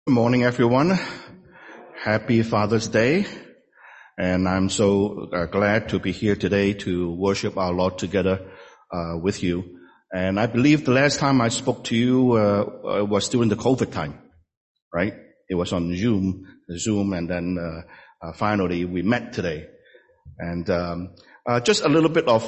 Good morning, everyone. Happy Father's Day. And I'm so glad to be here today to worship our Lord together with you. And I believe the last time I spoke to you was during the COVID time, right? It was on Zoom, and then finally we met today. And just a little bit of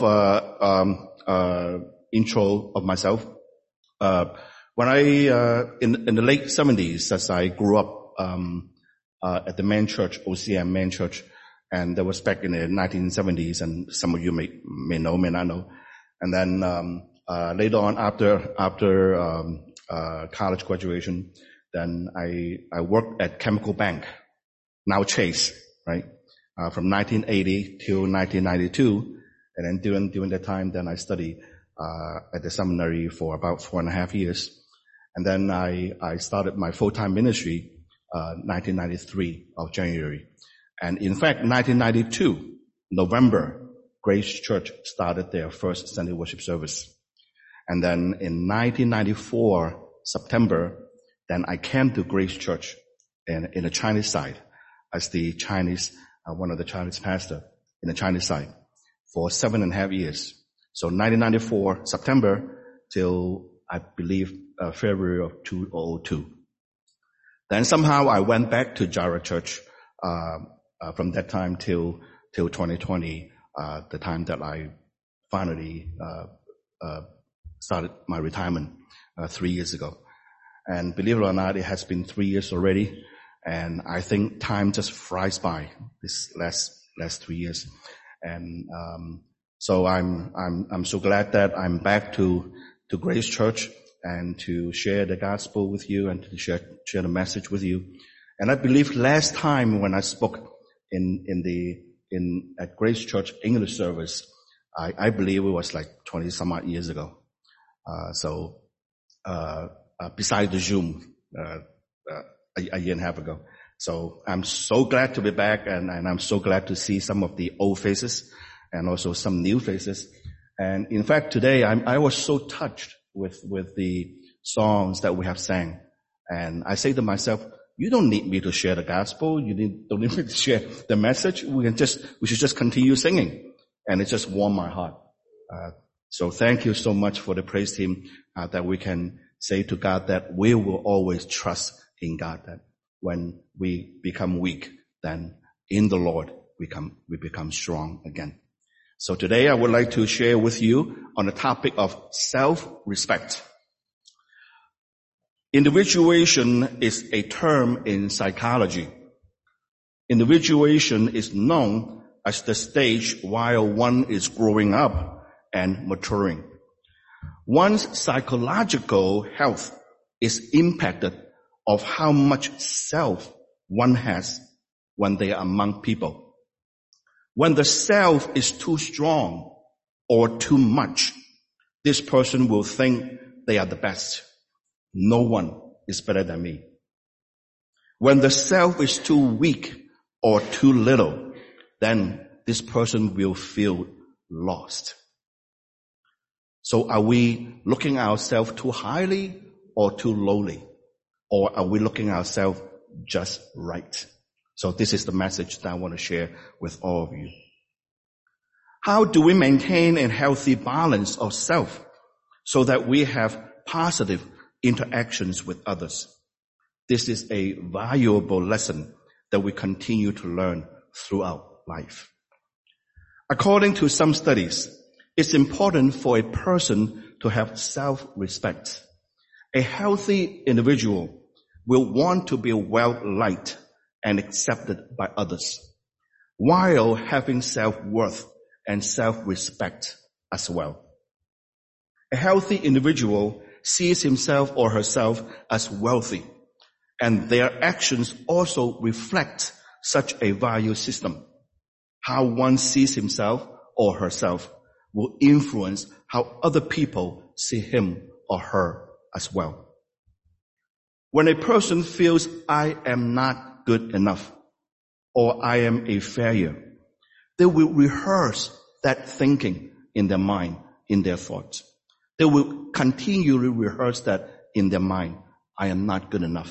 intro of myself. When I in the late 70s, as I grew up at the main church, OCM main church, and that was back in the 1970s, and some of you may know, may not know. And then later on, after college graduation, then I worked at Chemical Bank, now Chase, right? From 1980 till 1992, and then during that time, then I studied at the seminary for about 4.5 years. And then I started my full-time ministry, 1993 of January. And in fact, 1992, November, Grace Church started their first Sunday worship service. And then in 1994, September, then I came to Grace Church in the Chinese side as the Chinese, one of the Chinese pastor in the Chinese side for 7.5 years. So 1994, September till I believe February of 2002. Then somehow I went back to Jara Church from that time till 2020, the time that I finally started my retirement 3 years ago. And believe it or not, it has been 3 years already, and I think time just flies by this last 3 years. And so I'm so glad that I'm back to Grace Church and to share the gospel with you and to share the message with you. And I believe last time when I spoke at Grace Church English service, I believe it was like 20 some odd years ago. Besides the Zoom, a year and a half ago. So I'm so glad to be back, and I'm so glad to see some of the old faces and also some new faces. And in fact, today I was so touched with the songs that we have sang. And I say to myself, you don't need me to share the gospel. You don't need me to share the message. We should just continue singing. And it just warmed my heart. So thank you so much for the praise team, that we can say to God that we will always trust in God, that when we become weak, then in the Lord we become strong again. So today I would like to share with you on the topic of self-respect. Individuation is a term in psychology. Individuation is known as the stage while one is growing up and maturing. One's psychological health is impacted of how much self one has when they are among people. When the self is too strong or too much, this person will think they are the best. No one is better than me. When the self is too weak or too little, then this person will feel lost. So are we looking at ourselves too highly or too lowly? Or are we looking at ourselves just right? So this is the message that I want to share with all of you. How do we maintain a healthy balance of self so that we have positive interactions with others? This is a valuable lesson that we continue to learn throughout life. According to some studies, it's important for a person to have self-respect. A healthy individual will want to be well-liked and accepted by others, while having self-worth and self-respect as well. A healthy individual sees himself or herself as wealthy, and their actions also reflect such a value system. How one sees himself or herself will influence how other people see him or her as well. When a person feels I am not good enough or I am a failure, they will rehearse that thinking in their mind, in their thoughts. They will continually rehearse that in their mind. I am not good enough.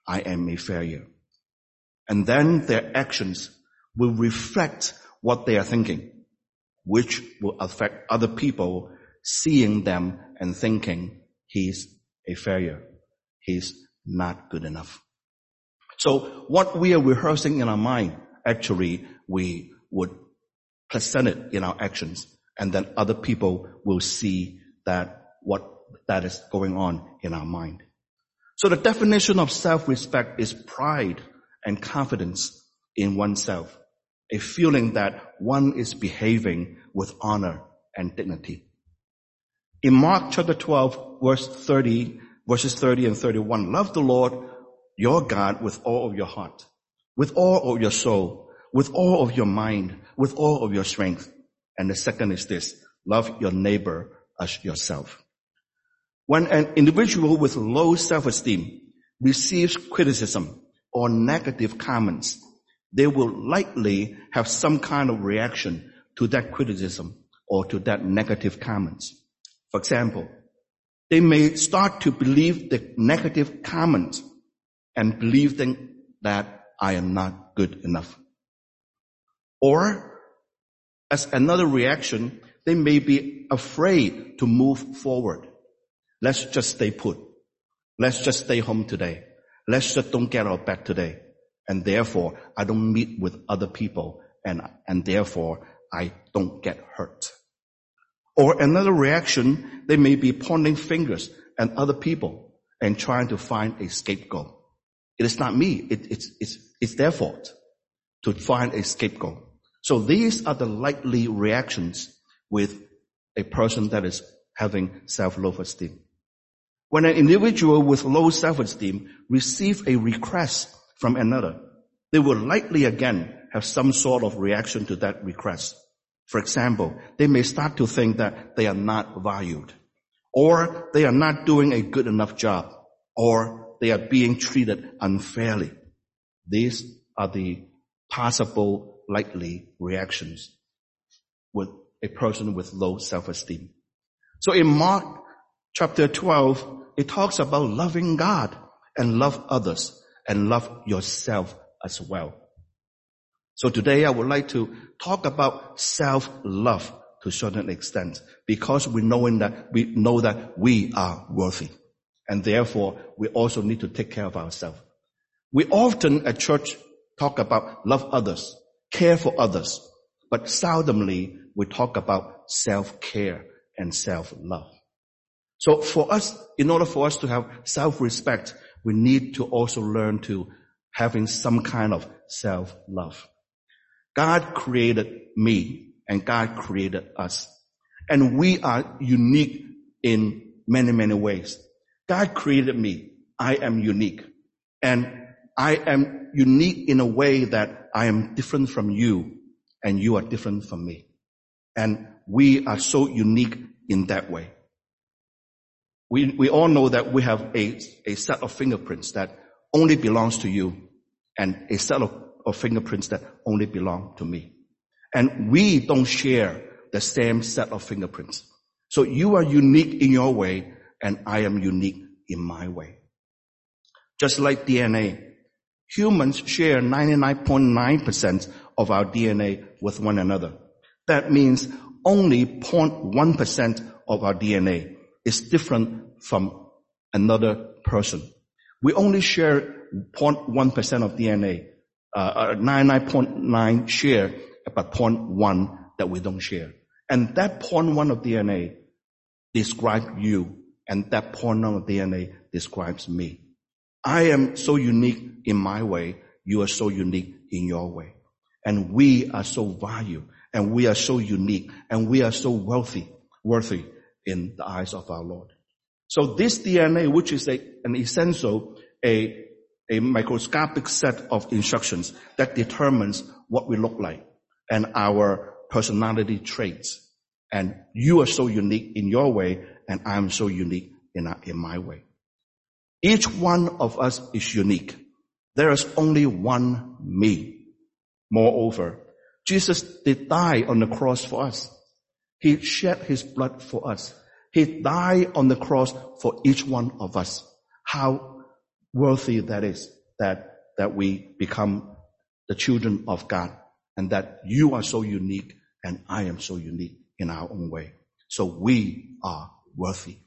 I am a failure. And then their actions will reflect what they are thinking, which will affect other people seeing them and thinking he's a failure. He's not good enough. So what we are rehearsing in our mind, actually, we would present it in our actions, and then other people will see that what that is going on in our mind. So the definition of self-respect is pride and confidence in oneself, a feeling that one is behaving with honor and dignity. In Mark chapter 12, verses 30 and 31, love the Lord your God with all of your heart, with all of your soul, with all of your mind, with all of your strength. And the second is this, love your neighbor as yourself. When an individual with low self-esteem receives criticism or negative comments, they will likely have some kind of reaction to that criticism or to that negative comments. For example, they may start to believe the negative comments and believe that I am not good enough. Or, as another reaction, they may be afraid to move forward. Let's just stay put. Let's just stay home today. Let's just don't get out of bed today. And therefore, I don't meet with other people, and therefore, I don't get hurt. Or another reaction, they may be pointing fingers at other people and trying to find a scapegoat. It is not me. It's their fault to find a scapegoat. So these are the likely reactions with a person that is having low esteem. When an individual with low self-esteem receives a request from another, they will likely again have some sort of reaction to that request. For example, they may start to think that they are not valued, or they are not doing a good enough job, or they are being treated unfairly. These are the possible likely reactions with a person with low self-esteem. So in Mark chapter 12, it talks about loving God and love others and love yourself as well. So today I would like to talk about self-love to a certain extent, because we know that we are worthy, and therefore we also need to take care of ourselves. We often at church talk about love others, care for others, but seldomly we talk about self-care and self-love. So for us, in order for us to have self-respect, we need to also learn to having some kind of self-love. God created me and God created us, and we are unique in many, many ways. God created me. I am unique, and I am unique in a way that I am different from you and you are different from me. And we are so unique in that way. We all know that we have a set of fingerprints that only belongs to you, and a set of fingerprints that only belong to me. And we don't share the same set of fingerprints. So you are unique in your way, and I am unique in my way. Just like DNA, humans share 99.9% of our DNA with one another. That means only 0.1% of our DNA is different from another person. We only share 0.1% of DNA. 99.9 share, but 0.1 that we don't share. And that 0.1 of DNA describes you, and that 0.1 of DNA describes me. I am so unique in my way. You are so unique in your way. And we are so valued, and we are so unique, and we are so worthy in the eyes of our Lord. So this DNA, which is an essential, a microscopic set of instructions that determines what we look like and our personality traits. And you are so unique in your way, and I am so unique in my way. Each one of us is unique. There is only one me. Moreover, Jesus did die on the cross for us. He shed his blood for us. He died on the cross for each one of us. How worthy that is. that we become the children of God, and that you are so unique and I am so unique in our own way. So we are worthy.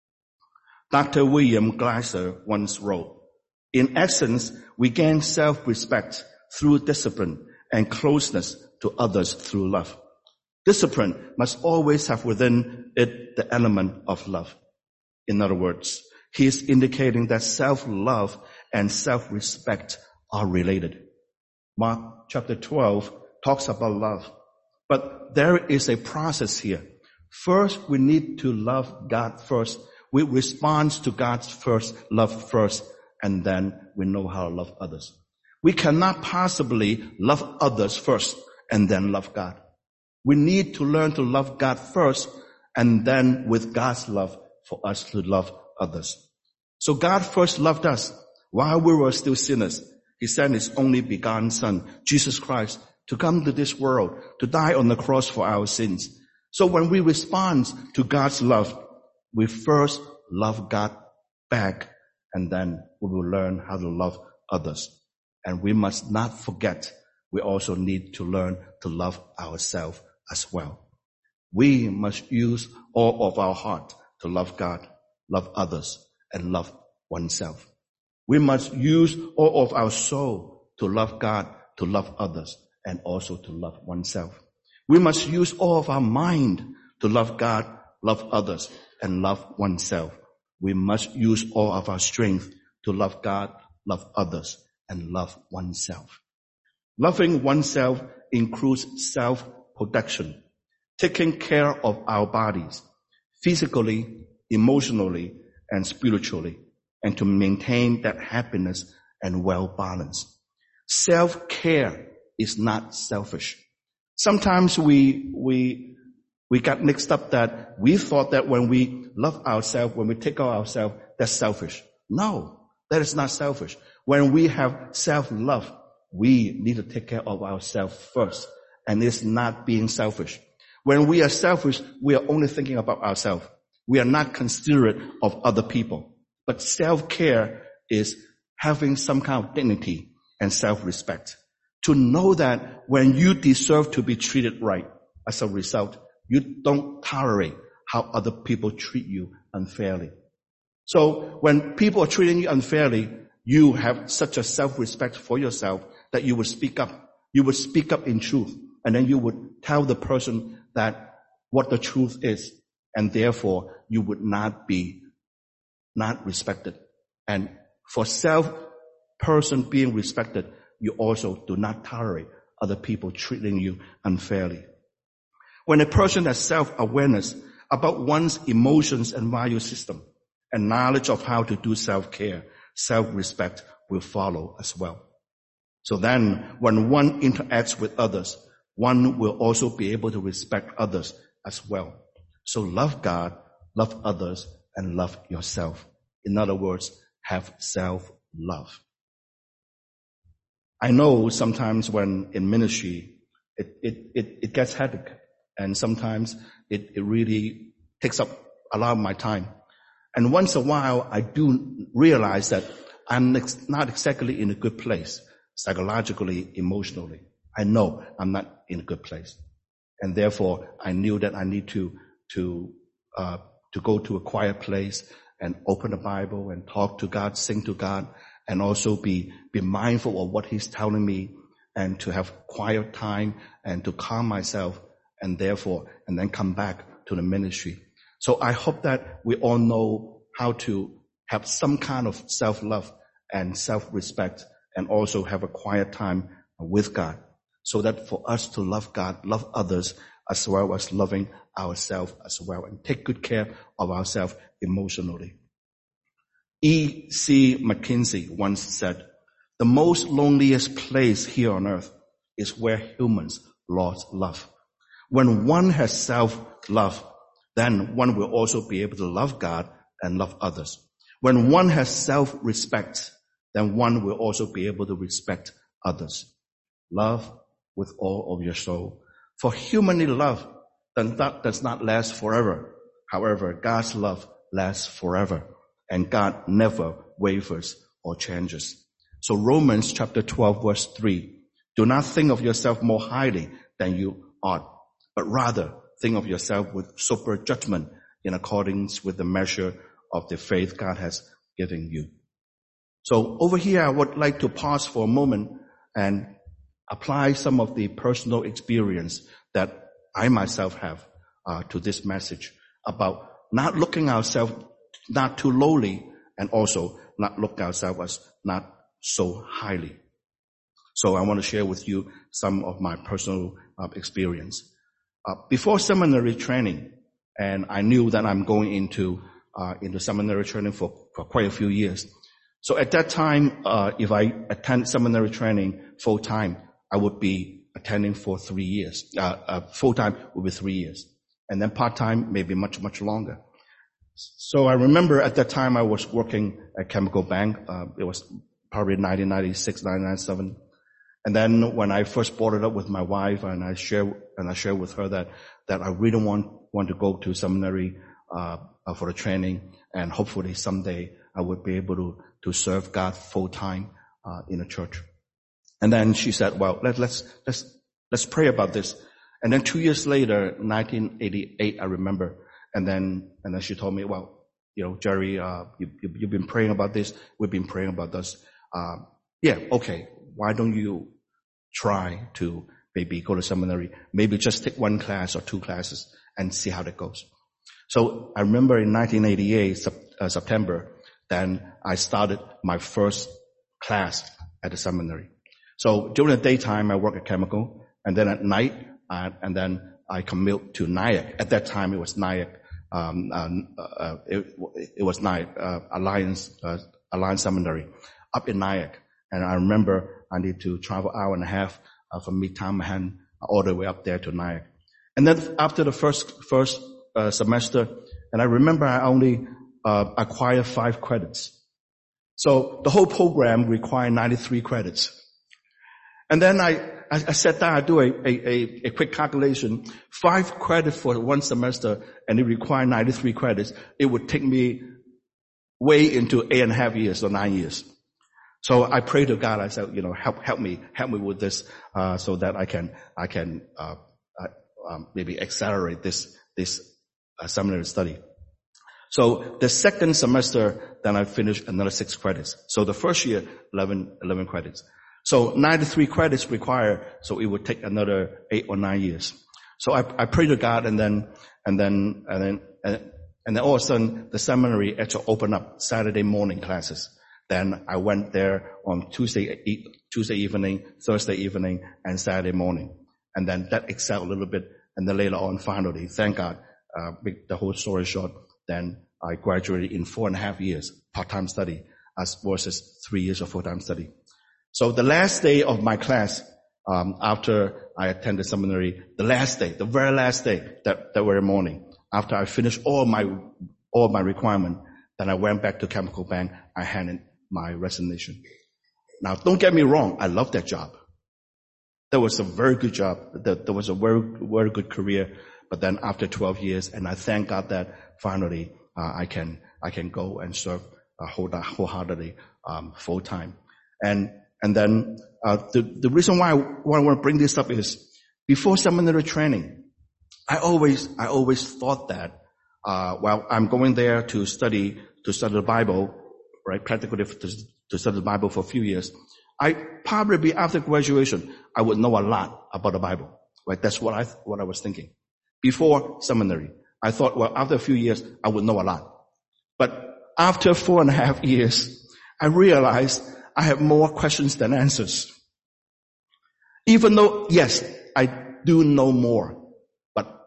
Dr. William Glasser once wrote, "In essence, we gain self-respect through discipline and closeness to others through love." Discipline must always have within it the element of love. In other words, he is indicating that self-love and self-respect are related. Mark chapter 12 talks about love, but there is a process here. First, we need to love God first. We respond to God's first love first, and then we know how to love others. We cannot possibly love others first and then love God. We need to learn to love God first, and then with God's love for us to love others. So God first loved us while we were still sinners. He sent his only begotten Son, Jesus Christ, to come to this world, to die on the cross for our sins. So when we respond to God's love, we first love God back, and then we will learn how to love others. And we must not forget, we also need to learn to love ourselves as well. We must use all of our heart to love God, love others, and love oneself. We must use all of our soul to love God, to love others, and also to love oneself. We must use all of our mind to love God, love others, and love oneself. We must use all of our strength to love God, love others, and love oneself. Loving oneself includes self-protection, taking care of our bodies, physically, emotionally, and spiritually, and to maintain that happiness and well-balance. Self-care is not selfish. Sometimes we got mixed up that we thought that when we love ourselves, when we take care of ourselves, that's selfish. No, that is not selfish. When we have self-love, we need to take care of ourselves first, and it's not being selfish. When we are selfish, we are only thinking about ourselves. We are not considerate of other people. But self-care is having some kind of dignity and self-respect. To know that when you deserve to be treated right, as a result, you don't tolerate how other people treat you unfairly. So when people are treating you unfairly, you have such a self-respect for yourself that you would speak up. You would speak up in truth, and then you would tell the person that what the truth is, and therefore you would not be not respected. And for person being respected, you also do not tolerate other people treating you unfairly. When a person has self-awareness about one's emotions and value system and knowledge of how to do self-care, self-respect will follow as well. So then when one interacts with others, one will also be able to respect others as well. So love God, love others, and love yourself. In other words, have self-love. I know sometimes when in ministry, it gets hectic, and sometimes it really takes up a lot of my time. And once in a while, I do realize that I'm not exactly in a good place, psychologically, emotionally. I know I'm not in a good place. And therefore, I knew that I need to go to a quiet place and open the Bible and talk to God, sing to God, and also be mindful of what He's telling me, and to have quiet time and to calm myself, and then come back to the ministry. So I hope that we all know how to have some kind of self-love and self-respect, and also have a quiet time with God, so that for us to love God, love others, as well as loving ourselves as well, and take good care of ourselves emotionally. E.C. McKinsey once said, "The most loneliest place here on earth is where humans lost love." When one has self-love, then one will also be able to love God and love others. When one has self-respect, then one will also be able to respect others. Love with all of your soul. For humanly love does not last forever. However, God's love lasts forever, and God never wavers or changes. So Romans chapter 12 verse 3, do not think of yourself more highly than you ought, but rather think of yourself with sober judgment in accordance with the measure of the faith God has given you. So over here, I would like to pause for a moment and apply some of the personal experience that I myself have to this message about not looking ourselves not too lowly and also not looking ourselves as not so highly. So I want to share with you some of my personal experience. Before seminary training, and I knew that I'm going into seminary training for quite a few years. So at that time, if I attend seminary training full time, I would be attending for 3 years. Full time would be 3 years. And then part time, maybe much, much longer. So I remember at that time I was working at Chemical Bank. It was probably 1996, 1997. And then when I first brought it up with my wife and I shared with her that I really want to go to seminary, for the training, and hopefully someday I would be able to serve God full time, in a church. And then she said, well, let's pray about this. And then 2 years later, 1988, I remember. And then she told me, well, Jerry, you've been praying about this. We've been praying about this. Yeah, okay. Why don't you try to maybe go to seminary? Maybe just take 1 class or 2 classes and see how that goes. So I remember in 1988, September, then I started my first class at the seminary. So during the daytime, I work at Chemical, and then at night, and then I commute to Nyack. At that time, it was Nyack. It was Nyack, Alliance Seminary up in Nyack. And I remember I need to travel an hour and a half from Midtown Manhattan all the way up there to Nyack. And then after the first semester, and I remember I only acquired 5 credits. So the whole program required 93 credits. And then I sat down, I do a quick calculation, 5 credits for 1 semester, and it required 93 credits. It would take me way into 8.5 years or 9 years. So I prayed to God. I said, help me with this, so that I can maybe accelerate this seminary study. So the second semester, then I finished another 6 credits. So the first year, 11 credits. So 93 credits required, so it would take another 8 or 9 years. So I prayed to God, and then all of a sudden the seminary actually opened up Saturday morning classes. Then I went there on Tuesday evening, Thursday evening, and Saturday morning. And then that excelled a little bit. And then later on, finally, thank God, make the whole story short, then I graduated in 4.5 years part-time study as versus 3 years of full-time study. So the last day of my class, after I attended seminary, the very last day, that very morning, after I finished all my requirement, then I went back to Chemical Bank. I handed my resignation. Now, don't get me wrong. I love that job. That was a very good job. That was a very, very good career. But then after 12 years, and I thank God that finally, I can go and serve wholeheartedly, full time. And then, the reason why I want to bring this up is before seminary training, I always thought that, I'm going there to study the Bible, right? Practically to study the Bible for a few years. I probably after graduation, I would know a lot about the Bible, right? That's what I was thinking. Before seminary, I thought, after a few years, I would know a lot. But after 4.5 years, I realized I have more questions than answers. Even though, yes, I do know more, but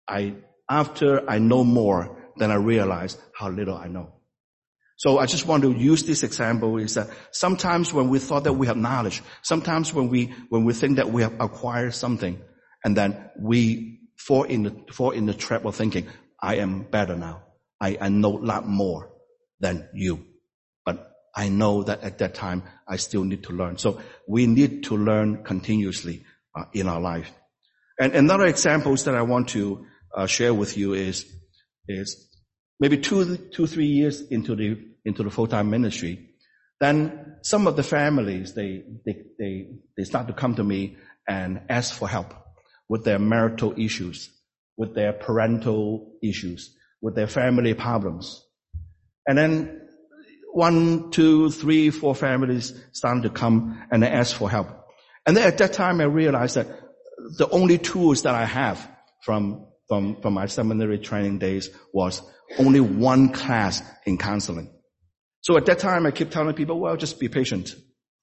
after I know more, then I realize how little I know. So I just want to use this example is that sometimes when we thought that we have knowledge, sometimes when we think that we have acquired something, and then we fall in the trap of thinking, I am better now. I know a lot more than you. But I know that at that time, I still need to learn. So we need to learn continuously in our life. And another examples that I want to share with you is maybe 2-3 years into the full-time ministry, Then some of the families, they start to come to me and ask for help with their marital issues, with their parental issues, with their family problems. And then 1, 2, 3, 4 families started to come and they ask for help. And then at that time I realized that the only tools that I have from my seminary training days was only one class in counseling. So at that time I keep telling people, well, just be patient.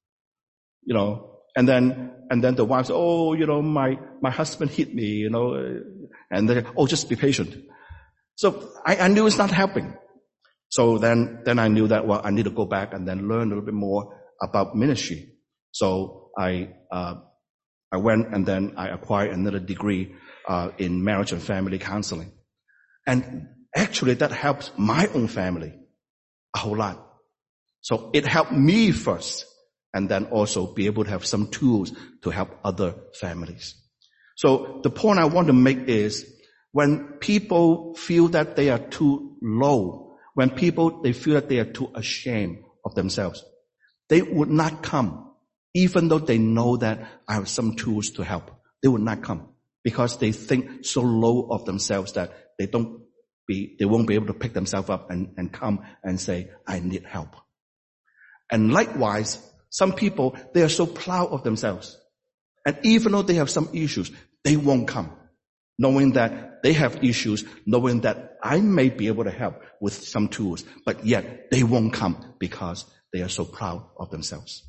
And then the wife said, oh, my husband hit me, and they, oh, just be patient. So I knew it's not helping. So then I knew that, well, I need to go back and then learn a little bit more about ministry. So I went and then I acquired another degree in marriage and family counseling. And actually that helps my own family a whole lot. So it helped me first, and then also be able to have some tools to help other families. So the point I want to make is, when people feel that they are too low, when they feel that they are too ashamed of themselves, they would not come, even though they know that I have some tools to help. They would not come because they think so low of themselves that they won't be able to pick themselves up and come and say, I need help. And likewise, some people, they are so proud of themselves. And even though they have some issues, they won't come, knowing that they have issues, knowing that I may be able to help with some tools, but yet they won't come because they are so proud of themselves.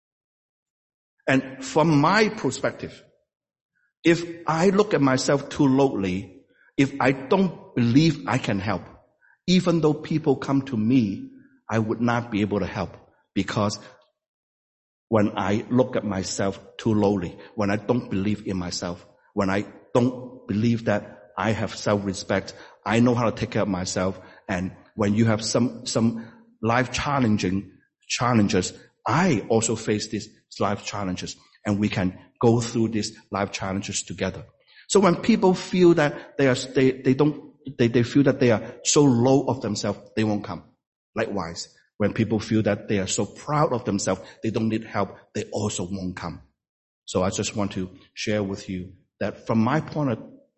And from my perspective, if I look at myself too lowly, if I don't believe I can help, even though people come to me, I would not be able to help, because when I look at myself too lowly, when I don't believe in myself, when I don't believe that I have self-respect, I know how to take care of myself, and when you have some life challenges, I also face these life challenges, and we can go through these life challenges together. So when people feel that they feel that they are so low of themselves, they won't come. Likewise, when people feel that they are so proud of themselves, they don't need help, they also won't come. So I just want to share with you that from my point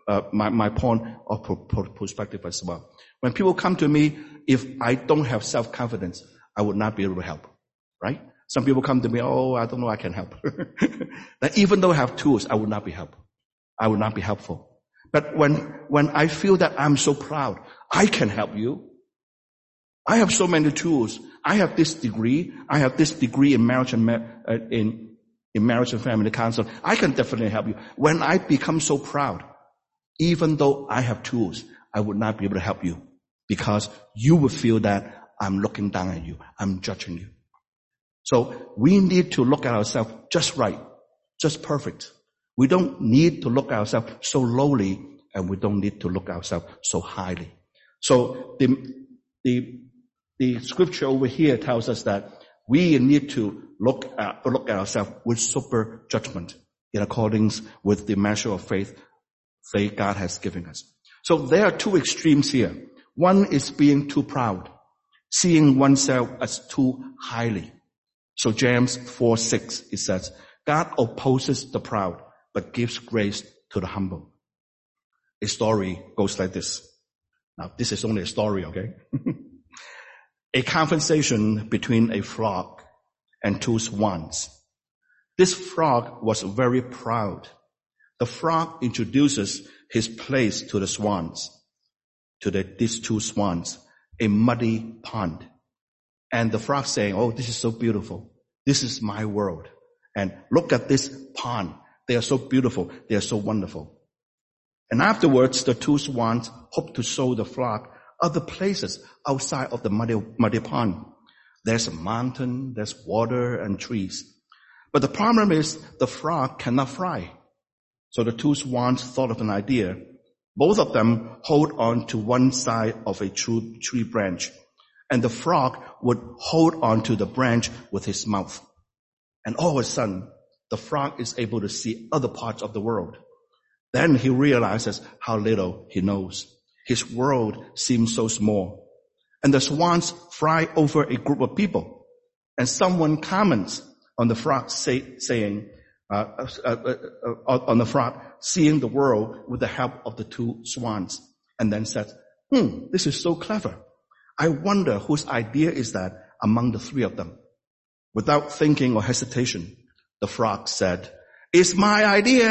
of perspective as well. When people come to me, if I don't have self-confidence, I would not be able to help, right? Some people come to me, oh, I don't know I can help. That even though I have tools, I would not be helpful. I would not be helpful. But when I feel that I'm so proud, I can help you. I have so many tools. I have this degree. I have this degree in marriage and in marriage and family counseling. I can definitely help you. When I become so proud, even though I have tools, I would not be able to help you, because you would feel that I'm looking down at you. I'm judging you. So we need to look at ourselves just right, just perfect. We don't need to look at ourselves so lowly, and we don't need to look at ourselves so highly. So the scripture over here tells us that we need to look at ourselves with sober judgment in accordance with the measure of faith God has given us. So there are two extremes here. One is being too proud, seeing oneself as too highly. So James 4:6, it says, God opposes the proud, but gives grace to the humble. A story goes like this. Now, this is only a story, okay? A conversation between a frog and two swans. This frog was very proud. The frog introduces his place to the swans, these two swans, a muddy pond. And the frog saying, oh, this is so beautiful. This is my world. And look at this pond. They are so beautiful. They are so wonderful. And afterwards, the two swans hope to show the frog other places outside of the muddy pond. There's a mountain, there's water and trees. But the problem is the frog cannot fly. So the two swans thought of an idea. Both of them hold on to one side of a tree branch, and the frog would hold on to the branch with his mouth. And all of a sudden, the frog is able to see other parts of the world. Then he realizes how little he knows. His world seems so small. And the swans fly over a group of people. and someone comments on the frog saying, on the frog seeing the world with the help of the two swans, and then said, this is so clever. I wonder whose idea is that among the three of them. Without thinking or hesitation, the frog said, it's my idea.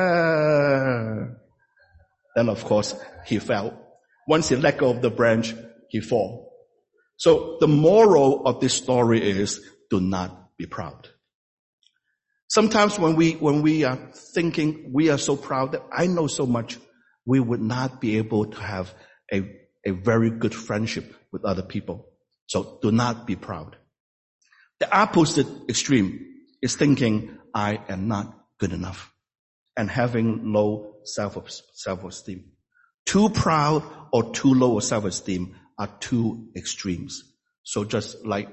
Then of course he fell. Once he let go of the branch, he fell. So the moral of this story is, do not be proud. Sometimes when we are thinking we are so proud that I know so much, we would not be able to have a very good friendship with other people. So do not be proud. The opposite extreme is thinking I am not good enough and having low self-esteem. Too proud or too low self-esteem are two extremes. So just like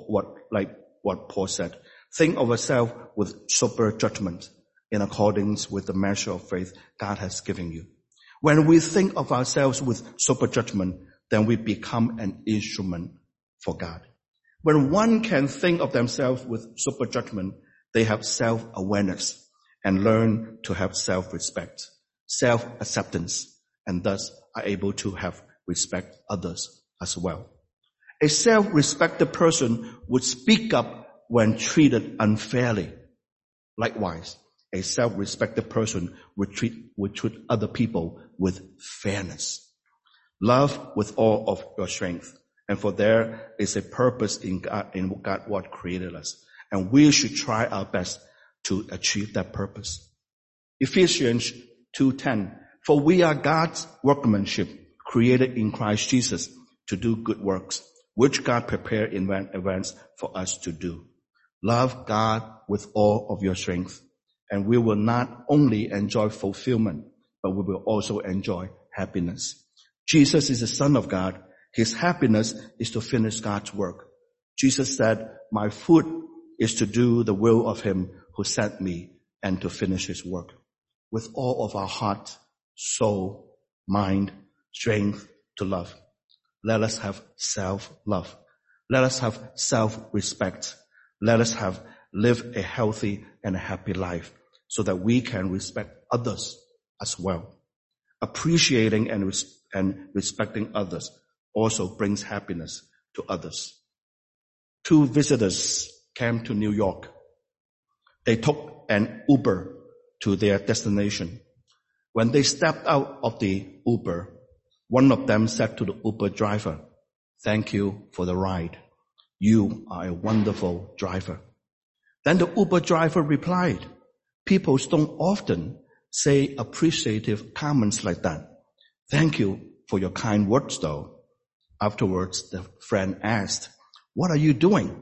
what Paul said, think of yourself with sober judgment in accordance with the measure of faith God has given you. When we think of ourselves with sober judgment, then we become an instrument for God. When one can think of themselves with sober judgment, they have self-awareness and learn to have self-respect, self-acceptance, and thus are able to have respect others as well. A self-respected person would speak up when treated unfairly. Likewise, a self-respected person would treat other people with fairness. Love with all of your strength. And for there is a purpose in God what created us. And we should try our best to achieve that purpose. Ephesians 2:10. For we are God's workmanship, created in Christ Jesus to do good works, which God prepared in advance for us to do. Love God with all of your strength, and we will not only enjoy fulfillment, but we will also enjoy happiness. Jesus is the Son of God. His happiness is to finish God's work. Jesus said, my food is to do the will of him who sent me and to finish his work. With all of our heart, soul, mind, strength to love. Let us have self-love. Let us have self-respect. Let us live a healthy and a happy life so that we can respect others as well. Appreciating and respecting others also brings happiness to others. Two visitors came to New York. They took an Uber to their destination. When they stepped out of the Uber, one of them said to the Uber driver, thank you for the ride. You are a wonderful driver. Then the Uber driver replied, people don't often say appreciative comments like that. Thank you for your kind words though. Afterwards, the friend asked, what are you doing?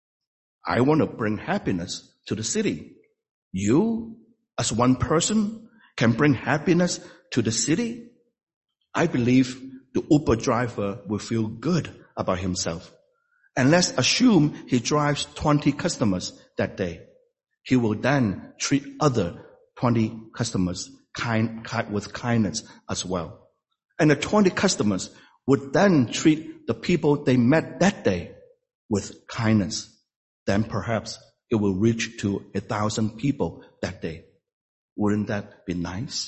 I want to bring happiness to the city. You, as one person, can bring happiness to the city? I believe the Uber driver will feel good about himself. And let's assume he drives 20 customers that day. He will then treat other 20 customers with kindness as well. And the 20 customers would then treat the people they met that day with kindness. Then perhaps it will reach to 1,000 people that day. Wouldn't that be nice?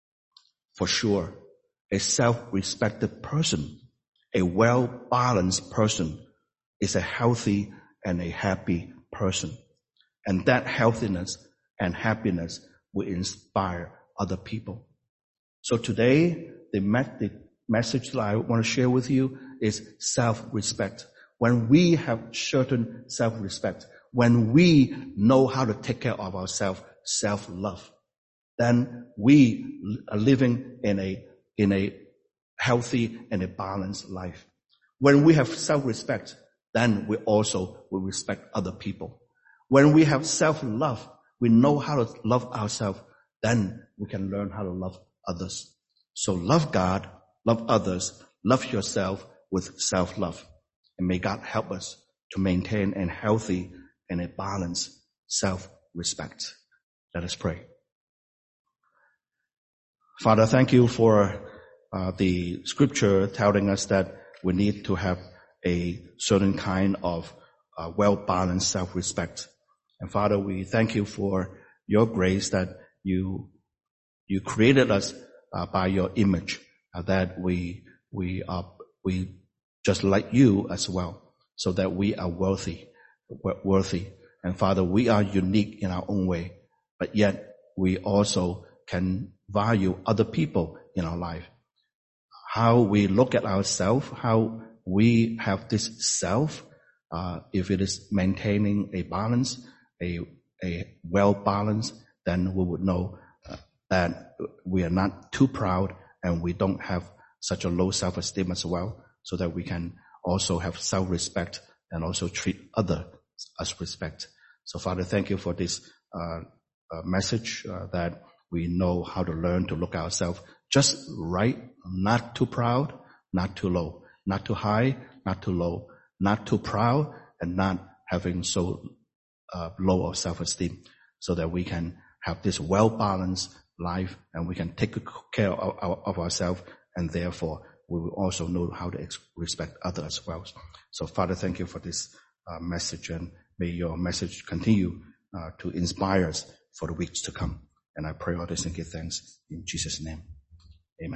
For sure, a self-respected person, a well-balanced person, is a healthy and a happy person. And that healthiness and happiness will inspire other people. So today, the message that I want to share with you is self-respect. When we have certain self-respect, when we know how to take care of ourselves, self-love, then we are living in a healthy and a balanced life. When we have self-respect, then we also will respect other people. When we have self-love, we know how to love ourselves, then we can learn how to love others. So love God, love others, love yourself with self-love. And may God help us to maintain a healthy and a balanced self-respect. Let us pray. Father, thank you for the scripture telling us that we need to have a certain kind of well-balanced self-respect. And Father, we thank you for your grace that you created us by your image, that we just like you as well, so that we are worthy. And Father, we are unique in our own way, but yet we also can value other people in our life. How we look at ourselves, how we have this self, if it is maintaining a balance, a well-balanced, then we would know that we are not too proud and we don't have such a low self-esteem as well, so that we can also have self-respect and also treat others as respect. So Father, thank you for this message that we know how to learn to look at ourselves just right, not too proud, not too low, not too high, not too low, not too proud, and not having so low of self-esteem, so that we can have this well-balanced life and we can take care of ourselves, and therefore we will also know how to respect others as well. So Father, thank you for this message, and may your message continue to inspire us for the weeks to come. And I pray all this and give thanks in Jesus' name.